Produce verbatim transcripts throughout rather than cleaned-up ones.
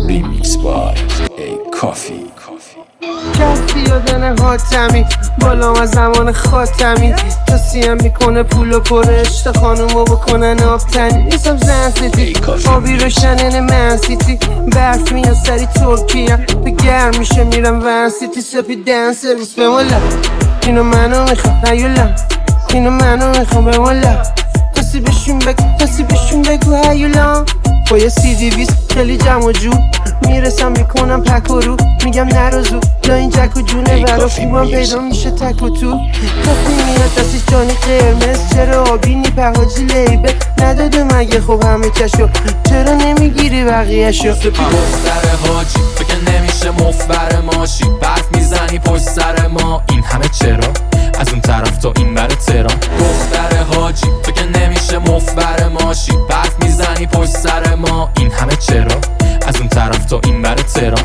Remix by A Coffee. کسی یادن حاتمی بالام از زمان خاتمی توصیم میکنه پولو پرش تا خانومو بکنن آبتنی نیستم زن سیتی آبی روشنن من سیتی برف میاد سری ترکیه به گرم میشه میرم ون سیتی سپی دن سرویس به مولا اینو منو میخوام نیولم اینو منو میخوام به مولا کسی بهشون بگو کسی بهشون بگو هیولم با یه سی دیویس خیلی جمع و جو میرسم میکنم پک و رو میگم نروزو یا این جک و جونه برا خوبم پیدا میشه تک و تو کافی میاد دستیش جانی قرمز چرا آبینی پهاجی لیبه نداده مگه خب همه کشو چرا نمیگیری بقیه شو دختر حاجی تو که نمیشه مفبر ماشی برف میزنی پشت سر ما این همه چرا از اون طرف تا این بر تهران دختر حاجی تو که نمیشه مفبر ماشی برف میزنی پشت سر ما این همه چرا از اون طرف تا این بر تهران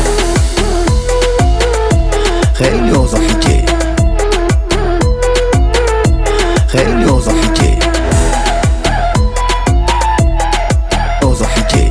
خیلی اوضاع فیکه خیلی اوضاع فیکه اوضاع فیکه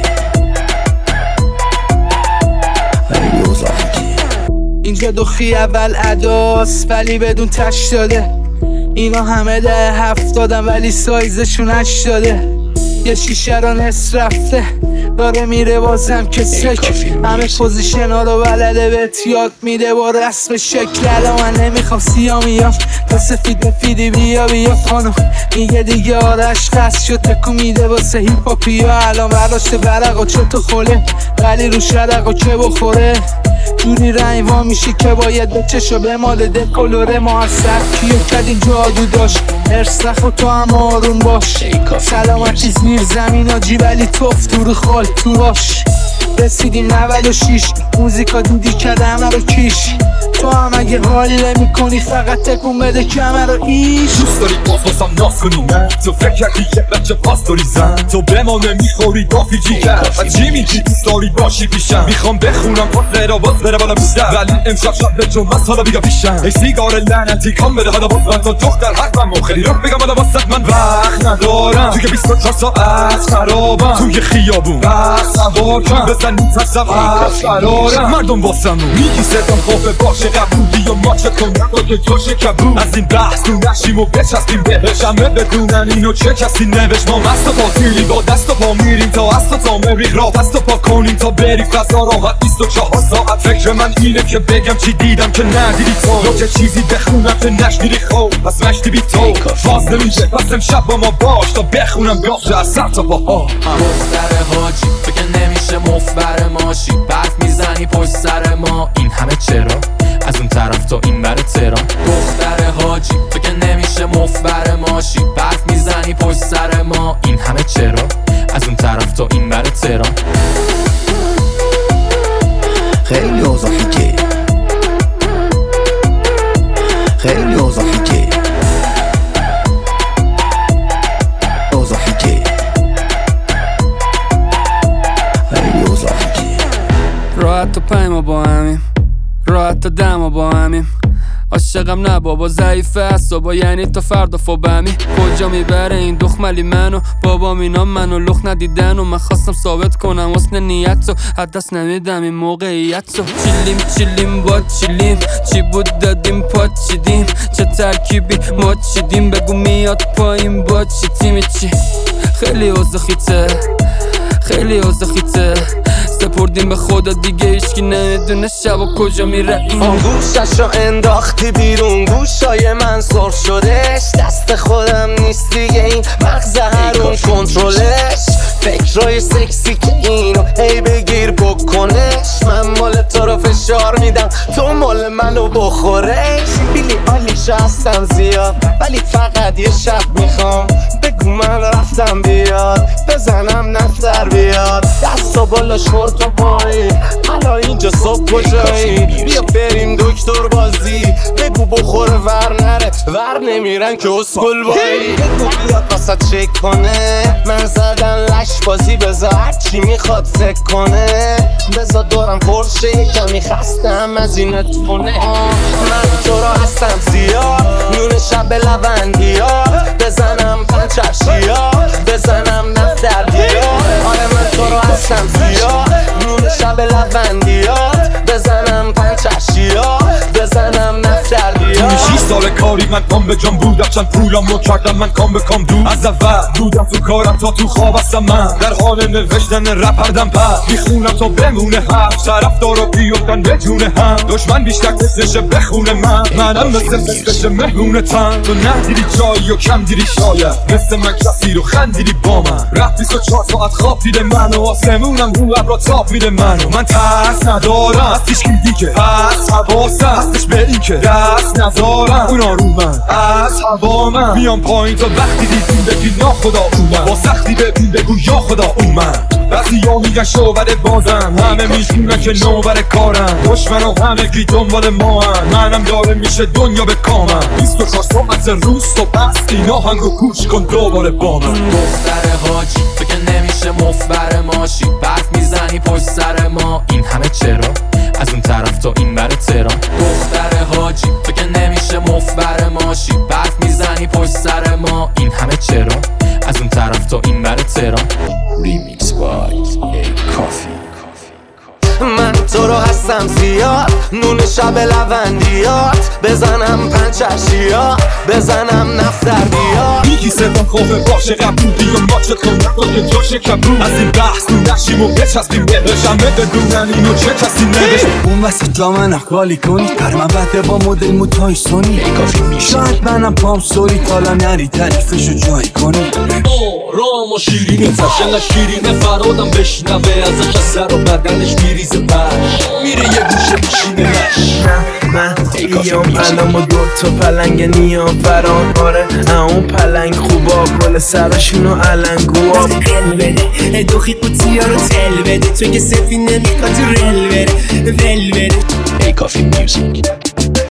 خیلی اوضاع فیکه اینجا دخی اول اداست ولی بدون تش داده اینا همه ده هفتادن ولی سایزشون هشت داده یه شیشه را نصف رفته داره میره بازم که سک همه پوزیشن ها رو بلده بهت یاد میده با رسم شکل الان من نمیخوام سیامیام تا سفید بفیدی بیا بیا خانم میگه دیگه آرش خست شد تکو میده واسه هیپ هاپیا الان برداشته برق و چه تو خوله ولی رو شرق و چه بخوره جوری رنگ وا میشی که باید به چشو به مال ده کلوره ما از سبکیو کدی جادو داشت ارسخ و تو هم آروم باش سلامتی زیر زمین آجی ولی توف تو رو خال تو باش رسیدیم نود و شیش موزیکا دودی کرده همه رو کیش تو هم اگه حالی نمی کنی فقط تکون بده که همه رو ایش دوست داری باز باسم ناز کنی نه تو فکر کردی یه بچه پاس داری زن تو به ما نمیخوری دافی جیگر از چی میگی دوست داری باشی پیشم میخوام بخونم پاس را باز بره بالا بیشتر ولی امشب شب به جمعه حالا بیا پیشم ای سیگار لعنتی کام بده حالا باز من تا دختر حقم و خیلی رو بگم حالا واسه من وقت ندارم توی بیست و چهار ساعت خرابم توی خیابون بس سوار کن بزن میترسم از قرارم مردم واسم رو میگی صدام خوفه باشه قبولی و ماچت کن نبا که جوش کبود از این بحث تو نشیم و بچستیم بهش همه بدونن اینو چه کسی نوشت ما مست و پاتیلی با دست و پا میریم تا است و تا مریخ را دست و پا کنیم تا بری فضا راحت بیست و چهار ساعت فکر من اینه که بگم چی دیدم که ندیدی تو رو که چیزی بخونم که نشنیدی خوب پس مشتی بی تو باز نمیشه پس امشب با ما باش تا بخونم گاشه از سر تا پاها دختر حاجی تو که نمیشه مفبر ماشی برف میزنی پشت سر ما این همه چرا از اون طرف تا این بر تهران دختر حاجی تو که نمیشه مفبر ماشی برف میزنی پشت سر ما این همه چرا از اون طرف تا این بر تهران خیلی اوضاع فیکه خیلی اوضاع فیکه اوضاع فیکه خیلی اوضاع فیکه راحت تا پایما با همیم راحت تا دما با همیم عاشقم نه بابا ضعیفه اعصابا یعنی تا فردا فوبمی کجا میبره این دخملی منو بابام اینا منو لخ ندیدن و من خواستم ثابت کنم حسن نیت رو حد دست نمیدم این موقعیت رو چیلیم چیلیم با چیلیم چی بود دادیم پا چیدیم چه ترکیبی ما چیدیم بگو میاد پایین با چی تیمی چی خیلی اوضاع خیته خیلی اوضاع خیته سپردیم به خدا دیگه هیچکی نمیدونه شب و کجا میره این آن گوششو انداختی بیرون گوشای من سر شدش دست خودم نیست دیگه این مغز هرون کنترلش فکرای سکسی که اینو هی بگیر بکنش من مال تو رو فشار میدم تو مال منو بخورش بیلی آلیش هستم زیاد ولی فقط یه شب میخوام بگو من رفتم بیاد بزنم نفتر بیاد دستا بالا شورت و پایی حالا اینجا صبح کجایی بیا بریم دکتر بازی بگو بخوره ور نره ور نمیرن که اسکل بایی بگو بیاد واسه چک کنه من زدن لش بازی بذار هرچی میخواد فکر کنه بذار دورم پرشه یکمی خستم از این اتفونه من تو را هستم زیاد نون شب لوندیات بزنم پنچرشیات بزنم نفتر بیاد آره من تو را هستم زیاد نون شب لوندیات بزنم پنچشیات بزنم نفتردیات تو شیش سال کاری من کام به جان بودم چند پولم رو کردم من کام به کام دو از اول بودم تو کارم تا تو خواب هستم من در حال نوشتن رپ هردم پس میخونم تا بمونه هم طرف دارو بیفتن به جون هم دشمن بیشتر کسشه بخونه من منم مثل فسکش مهمونه تن تو نه دیدی جایی و کم دیدی شاید مثل من کسی رو خندیدی با من رفت بیست و چهار ساعت خواب دیده من و آسمونم رو ابرا تاب میده منو من ترس ندارم از هیچ کی دیگه پس حواسم هستش به این که دست نذارم اونا رو من از هوا من میام پایین تا وقتی دیدیم بگی ناخدا اومد با سختی ببین بگو یا خدا اومد بعضی ها میگن شوبر بازم همه میشونن که نوبر کارم دشمن و همه گی دنبال ما هم منم داره میشه دنیا به کامم بیست و چهار ساعت روز تو پس این آهنگ رو گوش کن دوباره با من دختر حاجی تو که نمیشه مفبر ماشی برف میزنی پشت سر ما این همه چرا از اون طرف تا این بر تهران دختر حاجی تو که نمیشه مفبر ماشی برف میزنی پشت سر ما این همه چرا از اون طرف تا این بر تهران Remix by A Coffee. من تو رو هستم زیاد نون شب لوندیات بزنم پنچشیات بزنم نفتردیات میگی صدام خوفه باشه قبول بیان ماچت کن نکن که جاش کبرون از این بحث نو نشیم و بچسبیم بهش همه بدونن اینو چه کسی نوشت اون وسط جا من اخوالی کنی پر من بده با مدل موتای سونی شاید منم پام سوری تالا نری تعریفشو جایی کنی رام و شیرینی تشنه شیرینه فرادم بشنوه ازش از سر و بدنش میریزه پش میره یه گوشه میشینه نش من ایام پلم و دو تا پلنگ نیام فران آره اون پلنگ خوبا کل سرشونو علنگو آب قل بده دوخی قوطی ها رو تل بده تو که سفینه میکا تو رل بره ول بره A Coffee Music.